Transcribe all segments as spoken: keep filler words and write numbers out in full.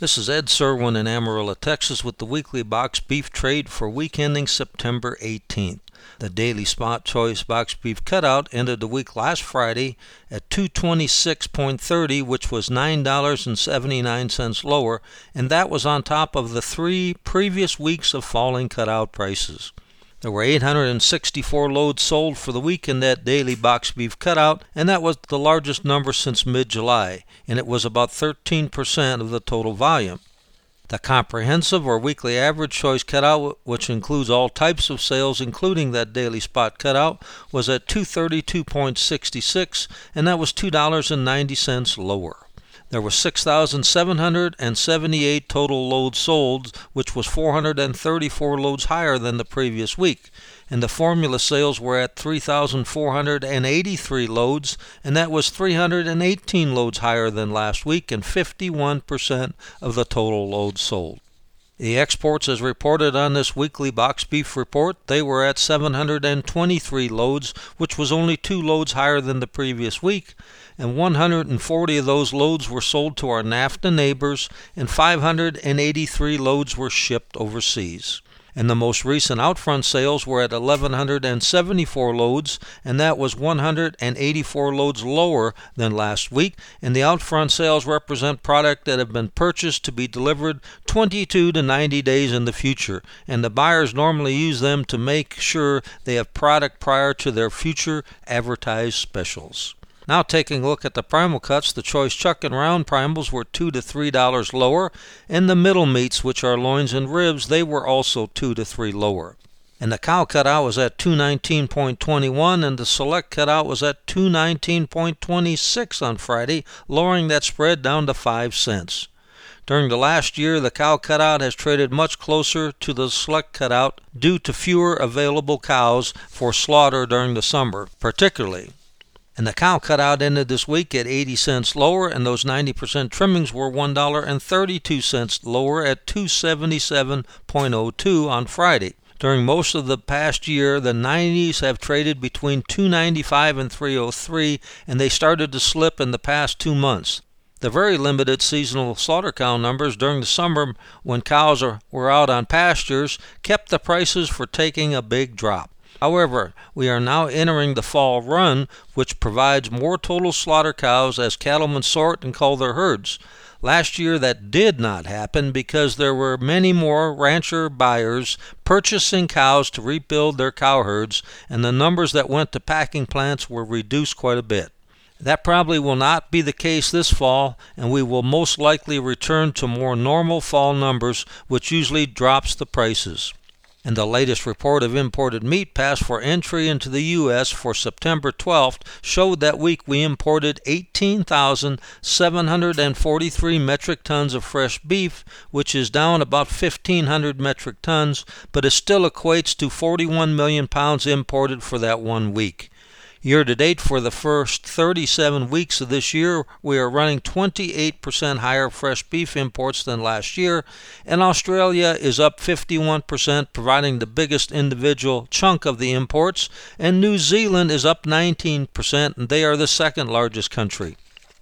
This is Ed Serwin in Amarillo, Texas with the weekly box beef trade for week ending September eighteenth. The daily spot choice box beef cutout ended the week last Friday at two twenty-six thirty, which was nine dollars and seventy-nine cents lower, and that was on top of the three previous weeks of falling cutout prices. There were eight hundred sixty-four loads sold for the week in that daily box beef cutout, and that was the largest number since mid-July, and it was about thirteen percent of the total volume. The comprehensive or weekly average choice cutout, which includes all types of sales including that daily spot cutout, was at two thirty-two sixty-six, and that was two dollars and ninety cents lower. There were six thousand seven hundred seventy-eight total loads sold, which was four hundred thirty-four loads higher than the previous week. And the formula sales were at three thousand four hundred eighty-three loads, and that was three hundred eighteen loads higher than last week and fifty-one percent of the total loads sold. The exports, as reported on this weekly box beef report, they were at seven hundred twenty-three loads, which was only two loads higher than the previous week, and one hundred forty of those loads were sold to our NAFTA neighbors, and five hundred eighty-three loads were shipped overseas. And the most recent outfront sales were at eleven seventy-four loads, and that was one hundred eighty-four loads lower than last week, and the outfront sales represent product that have been purchased to be delivered twenty-two to ninety days in the future, and the buyers normally use them to make sure they have product prior to their future advertised specials. Now taking a look at the primal cuts, the choice chuck and round primals were two to three dollars lower, and the middle meats, which are loins and ribs, they were also two to three lower. And the cow cutout was at two nineteen twenty-one, and the select cutout was at two nineteen twenty-six on Friday, lowering that spread down to five cents. During the last year, the cow cutout has traded much closer to the select cutout due to fewer available cows for slaughter during the summer, particularly. And the cow cutout ended this week at eighty cents lower, and those ninety percent trimmings were one dollar and thirty-two cents lower at two seventy-seven oh two on Friday. During most of the past year, the nineties have traded between two ninety-five and three oh three, and they started to slip in the past two months. The very limited seasonal slaughter cow numbers during the summer, when cows are, were out on pastures, kept the prices for taking a big drop. However, we are now entering the fall run, which provides more total slaughter cows as cattlemen sort and cull their herds. Last year that did not happen because there were many more rancher buyers purchasing cows to rebuild their cow herds, and the numbers that went to packing plants were reduced quite a bit. That probably will not be the case this fall, and we will most likely return to more normal fall numbers, which usually drops the prices. And the latest report of imported meat passed for entry into the U S for September twelfth showed that week we imported eighteen thousand seven hundred forty-three metric tons of fresh beef, which is down about fifteen hundred metric tons, but it still equates to forty-one million pounds imported for that one week. Year-to-date for the first thirty-seven weeks of this year, we are running twenty-eight percent higher fresh beef imports than last year, and Australia is up fifty-one percent, providing the biggest individual chunk of the imports, and New Zealand is up nineteen percent, and they are the second largest country.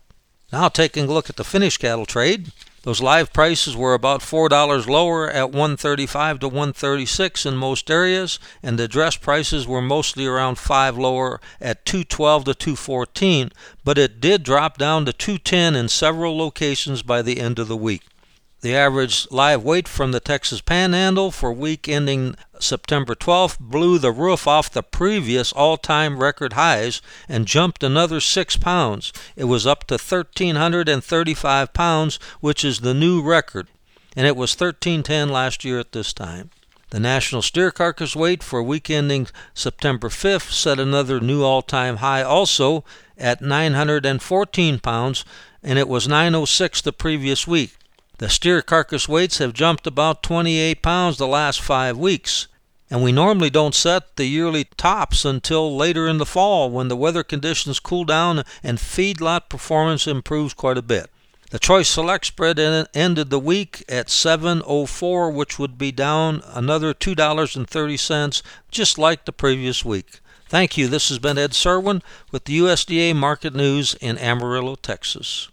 Now taking a look at the finished cattle trade. Those live prices were about four dollars lower at one thirty-five to one thirty-six in most areas, and the dress prices were mostly around five lower at two twelve to two fourteen, but it did drop down to two ten in several locations by the end of the week. The average live weight from the Texas Panhandle for week ending September twelfth blew the roof off the previous all-time record highs and jumped another six pounds. It was up to one thousand three hundred thirty-five pounds, which is the new record, and it was thirteen ten last year at this time. The national steer carcass weight for week ending September fifth set another new all-time high also at nine hundred fourteen pounds, and it was nine oh six the previous week. The steer carcass weights have jumped about twenty-eight pounds the last five weeks, and we normally don't set the yearly tops until later in the fall when the weather conditions cool down and feedlot performance improves quite a bit. The Choice Select spread ended the week at seven oh four, which would be down another two dollars and thirty cents, just like the previous week. Thank you. This has been Ed Serwin with the U S D A Market News in Amarillo, Texas.